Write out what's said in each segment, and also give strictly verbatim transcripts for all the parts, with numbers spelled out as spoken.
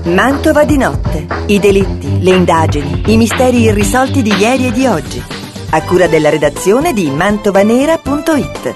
Mantova di notte. I delitti, le indagini, i misteri irrisolti di ieri e di oggi. A cura della redazione di mantovanera punto it.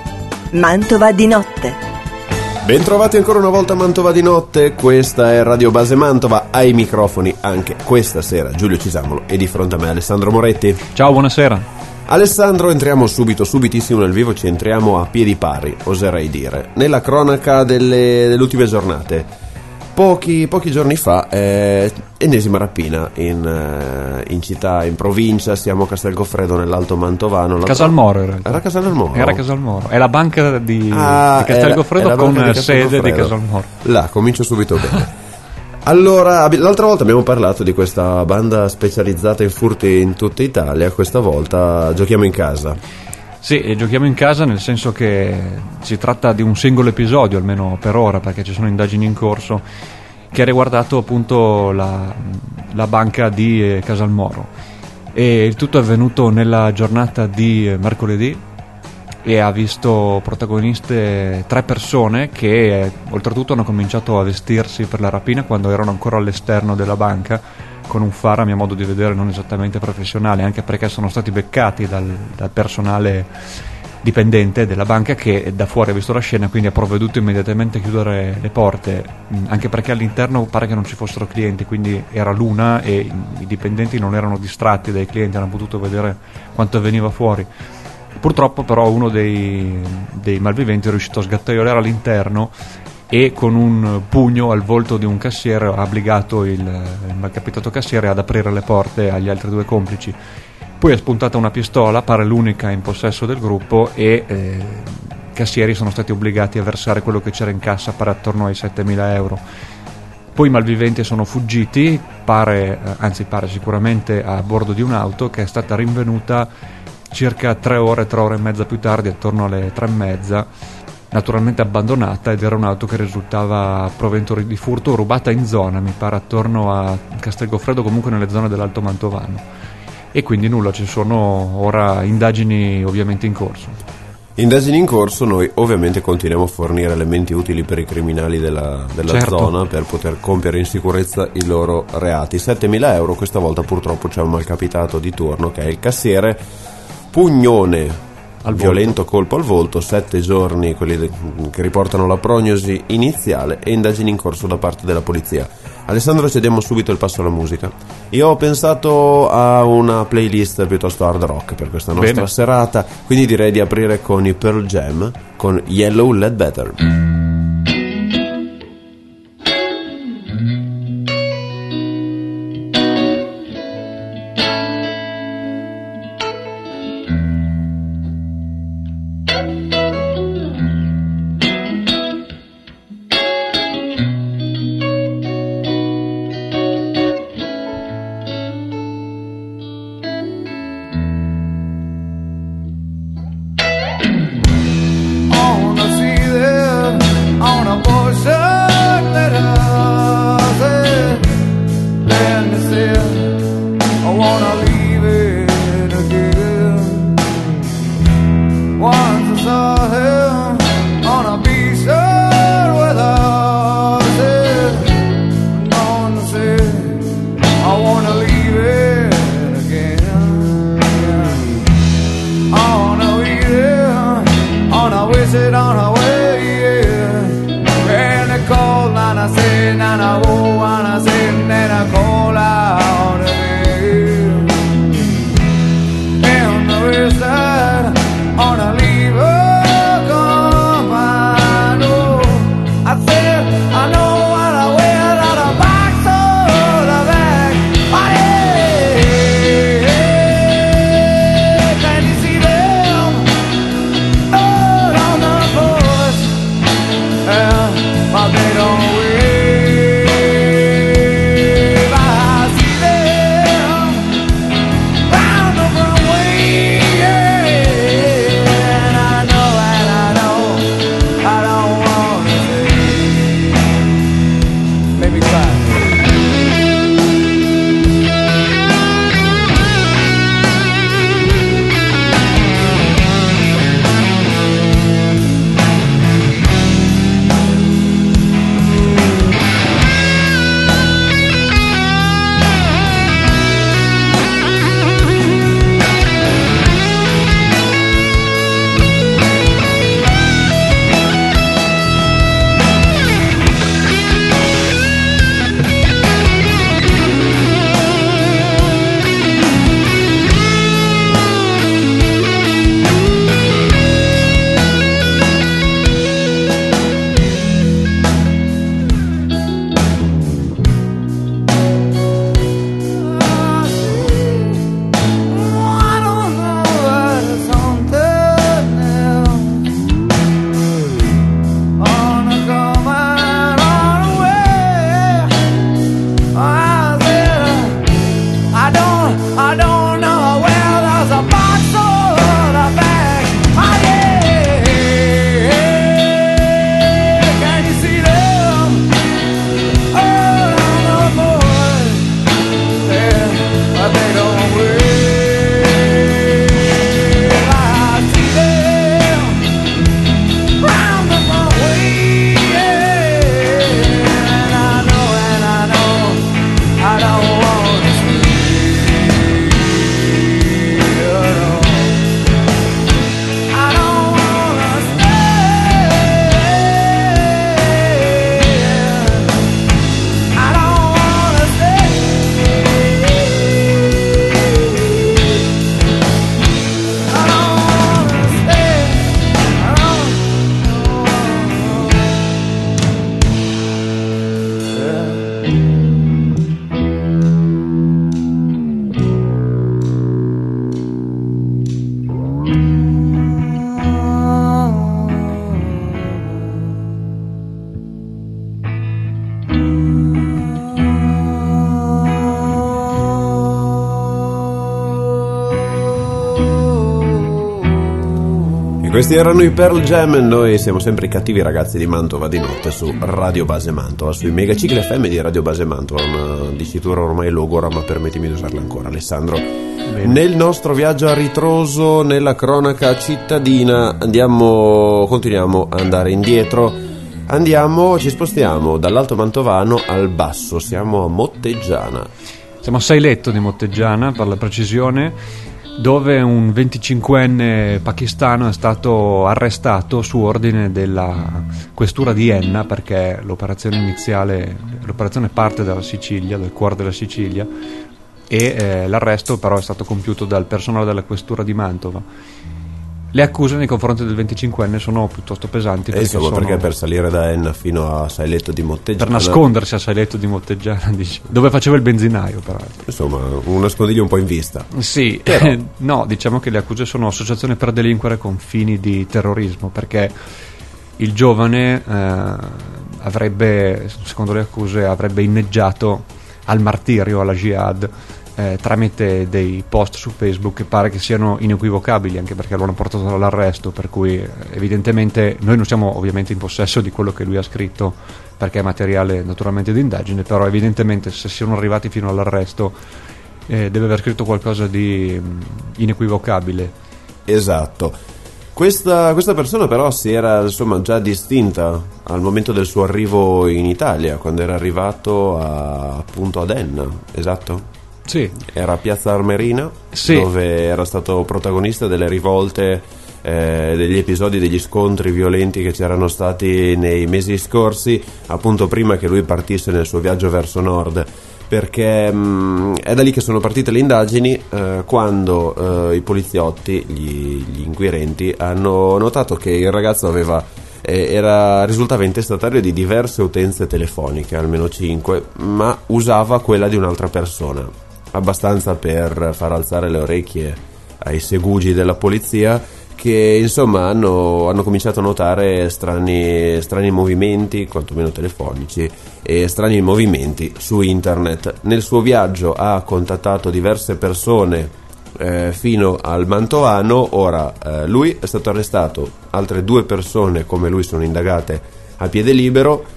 Mantova di notte. Bentrovati ancora una volta a Mantova di notte. Questa è Radio Base Mantova. Ai microfoni anche questa sera Giulio Cisamolo e di fronte a me Alessandro Moretti. Ciao, buonasera. Alessandro, entriamo subito, subitissimo nel vivo, ci entriamo a piedi pari, oserei dire, nella cronaca delle, delle ultime giornate. Pochi, pochi giorni fa, eh, ennesima rapina in, eh, in città, in provincia, siamo a Castelgoffredo nell'Alto Mantovano. Casalmoro in realtà. Era Casalmoro? Era Casalmoro, è la banca di, ah, di Castelgoffredo con di sede di Casalmoro. Là, comincio subito bene. Allora, l'altra volta abbiamo parlato di questa banda specializzata in furti in tutta Italia, questa volta giochiamo in casa. Sì, e giochiamo in casa nel senso che si tratta di un singolo episodio, almeno per ora, perché ci sono indagini in corso, che ha riguardato appunto la, la banca di Casalmoro. E il tutto è avvenuto nella giornata di mercoledì e ha visto protagoniste tre persone che eh, oltretutto hanno cominciato a vestirsi per la rapina quando erano ancora all'esterno della banca, con un faro a mio modo di vedere non esattamente professionale, anche perché sono stati beccati dal, dal personale dipendente della banca che da fuori ha visto la scena, quindi ha provveduto immediatamente a chiudere le porte, anche perché all'interno pare che non ci fossero clienti, quindi era l'una e i dipendenti non erano distratti dai clienti, hanno potuto vedere quanto avveniva fuori. Purtroppo però uno dei, dei malviventi è riuscito a sgattaiolare all'interno e con un pugno al volto di un cassiere ha obbligato il, il malcapitato cassiere ad aprire le porte agli altri due complici. Poi è spuntata una pistola, pare l'unica in possesso del gruppo, e eh, i cassieri sono stati obbligati a versare quello che c'era in cassa, pare attorno ai settemila euro. Poi i malviventi sono fuggiti, pare, eh, anzi pare sicuramente a bordo di un'auto che è stata rinvenuta circa tre ore, tre ore e mezza più tardi, attorno alle tre e mezza, naturalmente abbandonata, ed era un'auto che risultava provento di furto, rubata in zona, mi pare attorno a Castelgoffredo, comunque nelle zone dell'Alto Mantovano. E quindi nulla, ci sono ora indagini ovviamente in corso. Indagini in corso, noi ovviamente continuiamo a fornire elementi utili per i criminali della, della certo. zona per poter compiere in sicurezza i loro reati. settemila euro, questa volta purtroppo c'è un malcapitato di turno che è il cassiere, pugnone al violento volto. Colpo al volto, sette giorni quelli de- che riportano la prognosi iniziale e indagini in corso da parte della polizia. Alessandro, cediamo subito il passo alla musica. Io ho pensato a una playlist piuttosto hard rock per questa nostra Bene. serata, quindi direi di aprire con i Pearl Jam con Yellow Ledbetter. On a sea there E questi erano i Pearl Jam e noi siamo sempre i cattivi ragazzi di Mantova di notte su Radio Base Mantova, sui Megacicli F M di Radio Base Mantova, una dicitura ormai logora ma permettimi di usarla ancora, Alessandro. Bene. Nel nostro viaggio a ritroso nella cronaca cittadina andiamo, continuiamo ad andare indietro, andiamo, ci spostiamo dall'Alto Mantovano al Basso, siamo a Motteggiana. Siamo a Sailetto di Motteggiana per la precisione, dove un venticinquenne pakistano è stato arrestato su ordine della questura di Enna, perché l'operazione iniziale, l'operazione parte dalla Sicilia, dal cuore della Sicilia, e eh, l'arresto però è stato compiuto dal personale della questura di Mantova. Le accuse nei confronti del venticinquenne sono piuttosto pesanti, perché, insomma, sono... perché per salire da Enna fino a Sailetto di Motteggiana, per nascondersi a Sailetto di Motteggiana, dice, dove faceva il benzinaio peraltro. Insomma, un nascondiglio un po' in vista. Sì, però... no, diciamo che le accuse sono associazione per delinquere con fini di terrorismo, perché il giovane eh, avrebbe, secondo le accuse, avrebbe inneggiato al martirio, alla jihad, Eh, tramite dei post su Facebook che pare che siano inequivocabili, anche perché lo hanno portato all'arresto, per cui eh, evidentemente noi non siamo ovviamente in possesso di quello che lui ha scritto, perché è materiale naturalmente di indagine, però evidentemente se siano arrivati fino all'arresto eh, deve aver scritto qualcosa di mh, inequivocabile. Esatto. Questa, questa persona però si era, insomma, già distinta al momento del suo arrivo in Italia, quando era arrivato a, appunto ad Enna, esatto? Sì. Era a Piazza Armerina, sì, dove era stato protagonista delle rivolte, eh, degli episodi, degli scontri violenti che c'erano stati nei mesi scorsi, appunto prima che lui partisse nel suo viaggio verso nord, perché mh, è da lì che sono partite le indagini, eh, quando eh, i poliziotti, gli, gli inquirenti, hanno notato che il ragazzo aveva eh, era, risultava intestatario di diverse utenze telefoniche, almeno cinque, ma usava quella di un'altra persona, abbastanza per far alzare le orecchie ai segugi della polizia, che insomma hanno, hanno cominciato a notare strani, strani movimenti, quantomeno telefonici, e strani movimenti su internet. Nel suo viaggio ha contattato diverse persone eh, fino al Mantovano. Ora eh, lui è stato arrestato, altre due persone come lui sono indagate a piede libero.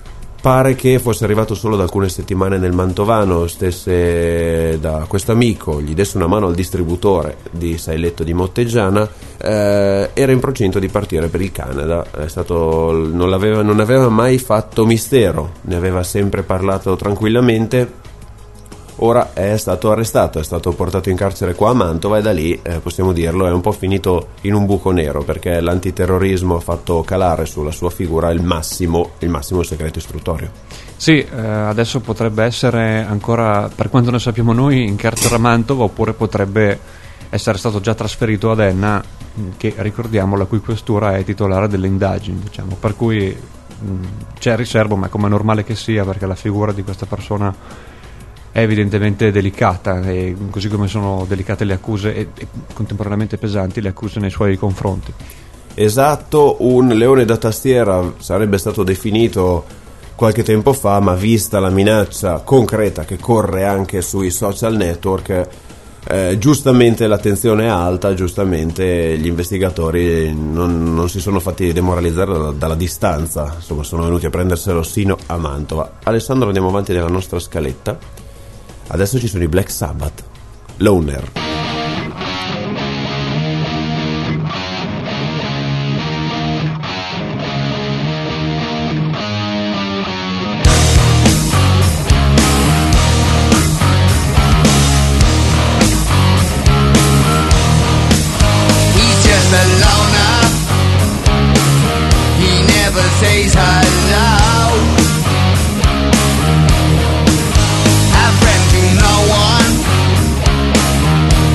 Pare che fosse arrivato solo da alcune settimane nel Mantovano, stesse da questo amico, gli desse una mano al distributore di Sailetto di Motteggiana, eh, era in procinto di partire per il Canada. È stato, non, l'aveva, non aveva mai fatto mistero, ne aveva sempre parlato tranquillamente. Ora è stato arrestato, è stato portato in carcere qua a Mantova e da lì, eh, possiamo dirlo, è un po' finito in un buco nero, perché l'antiterrorismo ha fatto calare sulla sua figura il massimo, il massimo segreto istruttorio. Sì, eh, adesso potrebbe essere ancora, per quanto ne sappiamo noi, in carcere a Mantova, oppure potrebbe essere stato già trasferito ad Enna, che ricordiamo la cui questura è titolare delle indagini, diciamo, per cui mh, c'è riservo, ma come è normale che sia, perché la figura di questa persona è evidentemente delicata, e così come sono delicate le accuse e, e contemporaneamente pesanti le accuse nei suoi confronti. Esatto, un leone da tastiera sarebbe stato definito qualche tempo fa, ma vista la minaccia concreta che corre anche sui social network, eh, giustamente l'attenzione è alta, giustamente gli investigatori non, non si sono fatti demoralizzare dalla, dalla distanza, insomma sono venuti a prenderselo sino a Mantova. Alessandro, andiamo avanti nella nostra scaletta. Adesso ci sono i Black Sabbath, Loner. He's just a loner. He never says hello. No one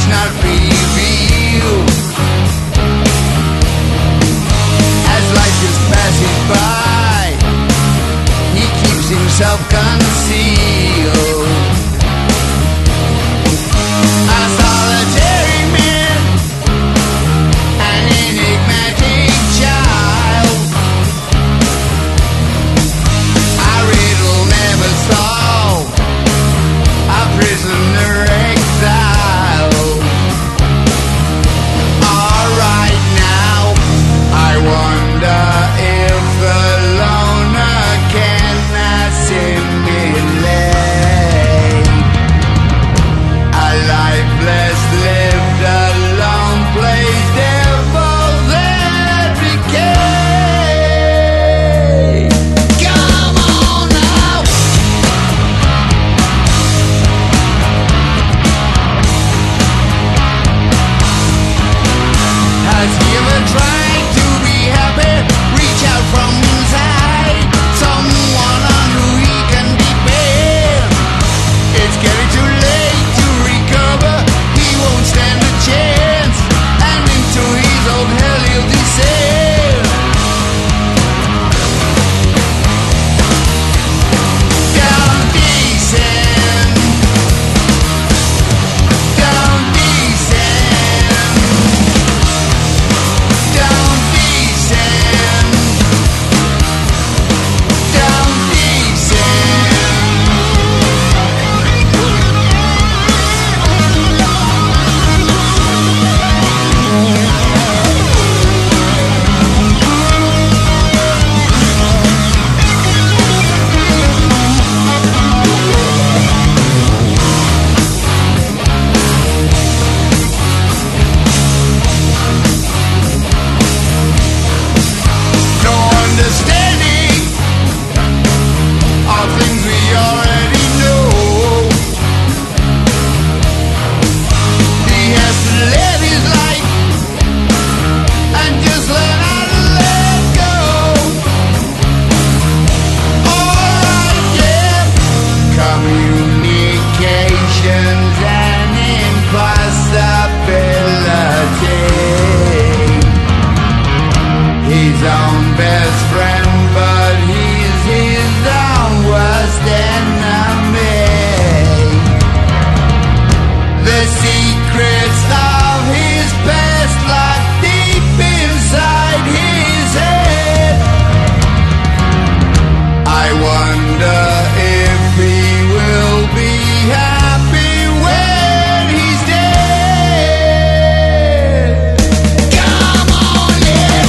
not revealed. As life is passing by, he keeps himself concealed. A solitary man, an enigmatic child, a riddle never solved, a prisoner exiled. Alright now, I wonder if the loner can assimilate a life less lived alone, plays devils and decay. Come on now. Has he ever tried to be happy? Reach out from inside, someone on who he can depend. It's getting too late to recover, he won't stand a chance, and into his old hell he'll descend. Down descend, down descend, down descend, down descend. No understanding of things we already know. He has to live his life and just learn how to let go. Alright, yeah. Communications an impossibility. His own best friend, but he's his own worst enemy. The secrets of his past lie deep inside his head. I wonder if he will be happy when he's dead. Come on, yeah.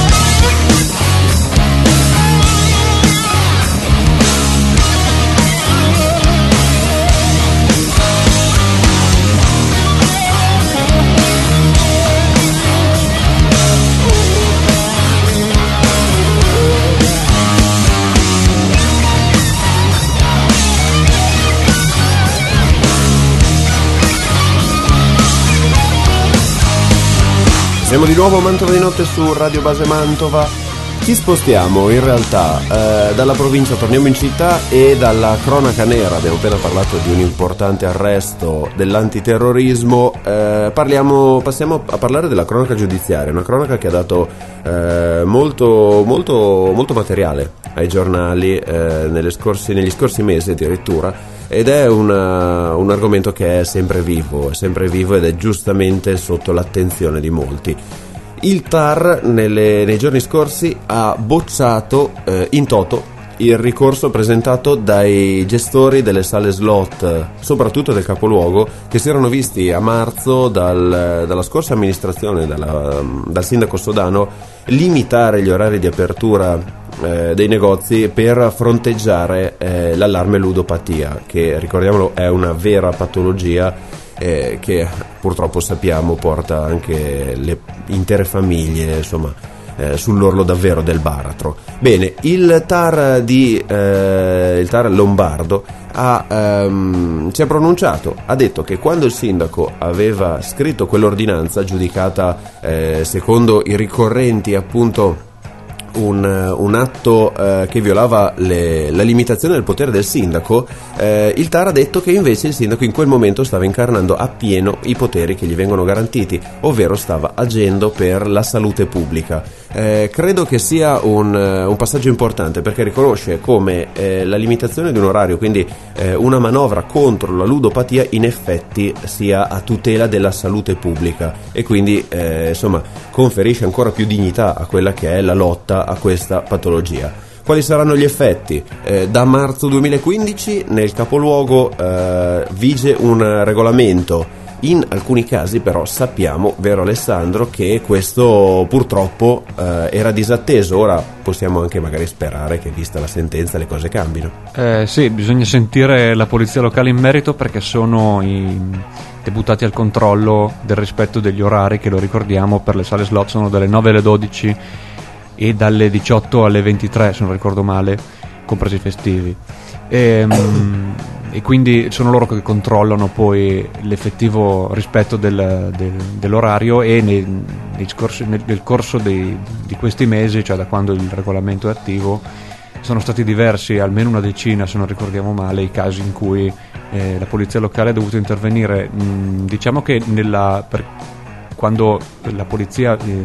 Siamo di nuovo a Mantova di notte su Radio Base Mantova. Ci spostiamo in realtà eh, dalla provincia, torniamo in città, e dalla cronaca nera. Abbiamo appena parlato di un importante arresto dell'antiterrorismo, eh, parliamo, passiamo a parlare della cronaca giudiziaria, una cronaca che ha dato eh, molto, molto, molto materiale ai giornali eh, nelle scorsi, negli scorsi mesi addirittura, ed è una, un argomento che è sempre vivo, è sempre vivo ed è giustamente sotto l'attenzione di molti. Il T A R nelle, nei giorni scorsi ha bocciato eh, in toto il ricorso presentato dai gestori delle sale slot, soprattutto del capoluogo, che si erano visti a marzo dal, dalla scorsa amministrazione, dalla, dal sindaco Sodano, limitare gli orari di apertura eh, dei negozi per fronteggiare eh, l'allarme ludopatia, che, ricordiamolo, è una vera patologia eh, che purtroppo sappiamo porta anche le intere famiglie, insomma, eh, sull'orlo davvero del baratro. Bene, il T A R di eh, il T A R lombardo ha, ehm, si è pronunciato, ha detto che quando il sindaco aveva scritto quell'ordinanza giudicata eh, secondo i ricorrenti appunto un, un atto eh, che violava le, la limitazione del potere del sindaco, eh, il T A R ha detto che invece il sindaco in quel momento stava incarnando appieno i poteri che gli vengono garantiti, ovvero stava agendo per la salute pubblica. Eh, credo che sia un, un passaggio importante, perché riconosce come eh, la limitazione di un orario, quindi eh, una manovra contro la ludopatia, in effetti sia a tutela della salute pubblica, e quindi eh, insomma conferisce ancora più dignità a quella che è la lotta a questa patologia. Quali saranno gli effetti? Eh, da marzo duemilaquindici nel capoluogo eh, vige un regolamento. In alcuni casi però sappiamo, vero Alessandro, che questo purtroppo eh, era disatteso. Ora possiamo anche magari sperare che, vista la sentenza, le cose cambino. Eh, sì, bisogna sentire la polizia locale in merito, perché sono i deputati al controllo del rispetto degli orari, che lo ricordiamo per le sale slot sono dalle nove alle dodici e dalle diciotto alle ventitré, se non ricordo male, compresi i festivi. E, e quindi sono loro che controllano poi l'effettivo rispetto del, del, dell'orario, e nei, nei scorsi, nel, nel corso dei, di questi mesi, cioè da quando il regolamento è attivo, sono stati diversi, almeno una decina se non ricordiamo male, i casi in cui eh, la polizia locale ha dovuto intervenire. Mh, diciamo che nella, per, quando la polizia eh,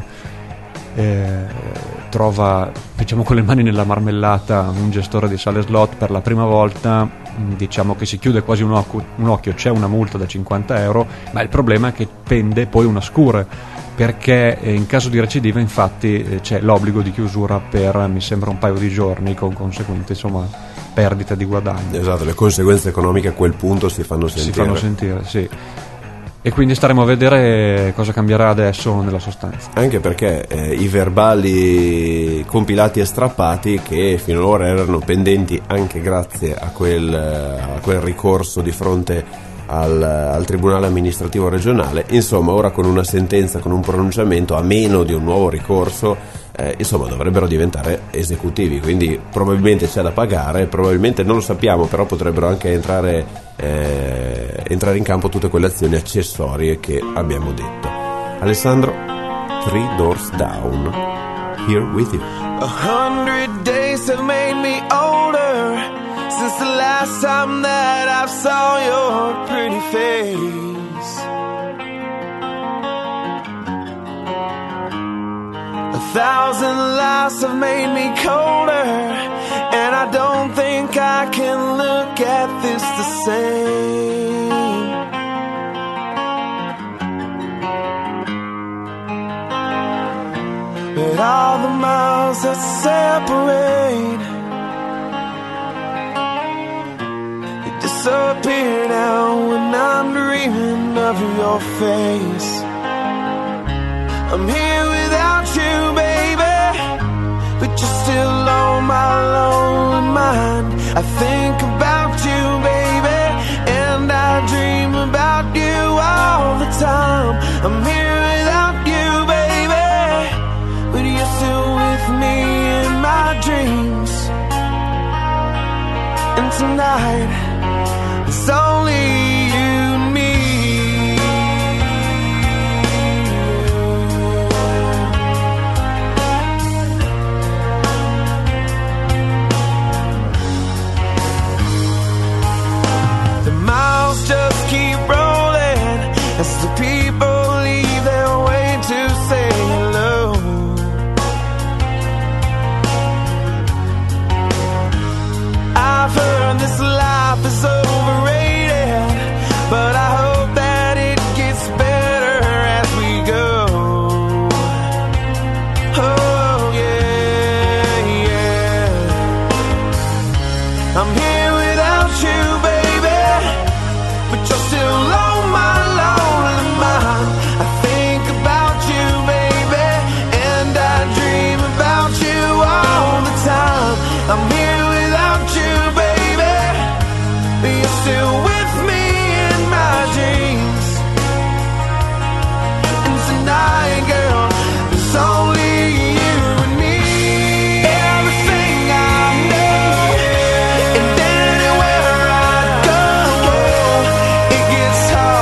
eh, trova, diciamo, con le mani nella marmellata un gestore di sale slot per la prima volta, diciamo che si chiude quasi un occhio, un occhio, c'è una multa da cinquanta euro, ma il problema è che pende poi una scure, perché in caso di recidiva infatti c'è l'obbligo di chiusura per, mi sembra, un paio di giorni, con conseguente, insomma, perdita di guadagno. Esatto, le conseguenze economiche a quel punto si fanno sentire. Si fanno sentire, sì. E quindi staremo a vedere cosa cambierà adesso nella sostanza. Anche perché eh, i verbali compilati e strappati, che finora erano pendenti anche grazie a quel, a quel ricorso di fronte al, al Tribunale amministrativo regionale, insomma ora con una sentenza, con un pronunciamento, a meno di un nuovo ricorso, eh, insomma dovrebbero diventare esecutivi, quindi probabilmente c'è da pagare, probabilmente non lo sappiamo, però potrebbero anche entrare, eh, entrare in campo tutte quelle azioni accessorie che abbiamo detto. Alessandro, Three Doors Down, Here With You. A hundred days have made me older since the last time that I saw your pretty face. A thousand lives have made me colder, and I don't think I can look at this the same. But all the miles that separate disappear now when I'm dreaming of your face. I'm here without you, baby, but you're still on my lonely mind. I think about you, baby, and I dream about you all the time. I'm here without you, baby, but you're still with me in my dreams. And tonight it's only you and me. The miles just keep rolling as the people leave their way to say hello. I've heard this life is overrated, but I hope that it gets better as we go. Oh yeah, yeah. I'm here without you, baby, but you're still on my lonely mind. I think about you, baby, and I dream about you all the time. I'm here without you, baby, but you're still with me in my dreams. And tonight, girl, it's only you and me. Everything I know, and anywhere I go, it gets harder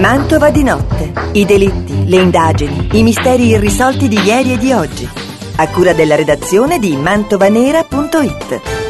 Mantova di notte. I delitti, le indagini, i misteri irrisolti di ieri e di oggi. A cura della redazione di mantovanera punto it.